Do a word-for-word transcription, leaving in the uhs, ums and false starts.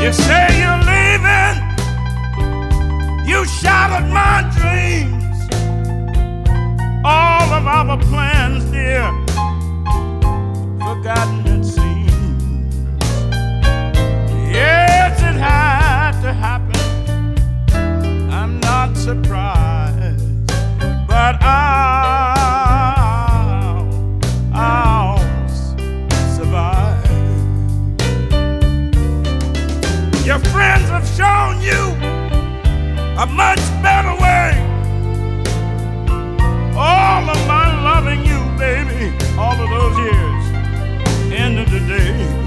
You say you're leaving, you shattered my dreams, all of our plans, dear, forgotten it seems. Yes, it had to happen, I'm not surprised, but I'll, I'll survive. Your friends have shown you a much better way. All of my loving you, baby, all of those years, end of the day.